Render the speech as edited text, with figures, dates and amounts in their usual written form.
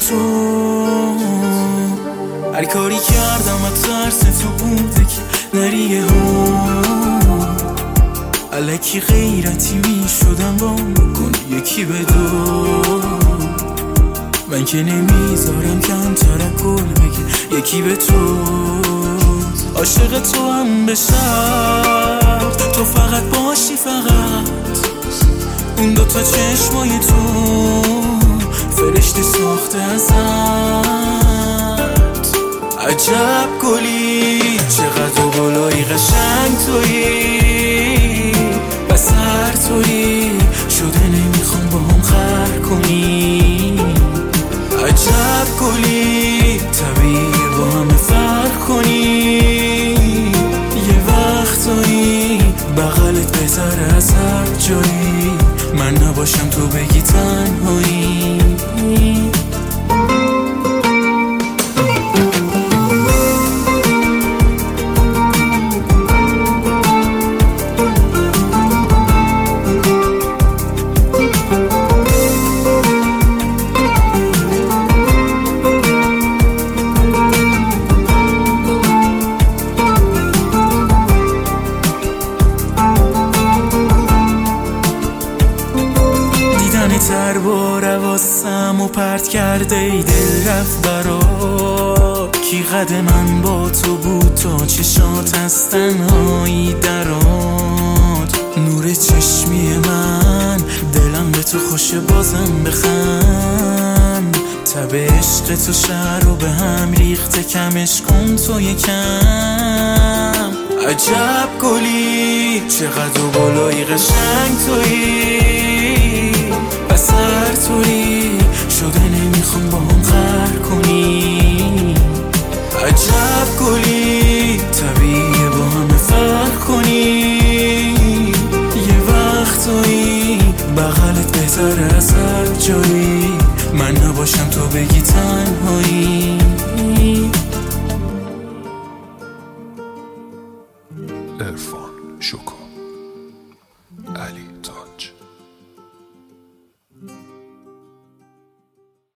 تو هر کاری کردم و ترس تو بوده که نریه ها الکی غیرتی می شدم با کن یکی به دو من که نمیذارم کمتر گل بگه یکی به تو عاشق تو هم به شرط تو فقط باشی فقط اون دوتا چشمای تو فرشته ساخته ازت عجب گلی چقدر و بالایی قشنگ تویی بس هر طوری شده نمیخوام با هم خر کنی عجب گلی طبیعی با همه فرق کنی یه وقتایی بغلت بذاره از هر جایی من نباشم تو بگی تنهایی تر با رواسم و پرت کرده ای دل رفت برا کی قد من با تو بود تا چشات از تنهایی دراد نور چشمی من دلم به تو خوشه بازم بخند تب عشق تو شهر رو به هم ریخته کمش کن تو یکم عجب گلی چقدر و بالایی قشنگ تویی بس هر طوری شده نمیخوام با هم خر کنی عجب گلی طبیعیه با همه فرق کنی یه وقتایی بغلت بهتره از هر جایی من نباشم تو بگی تنهایی عرفان شکر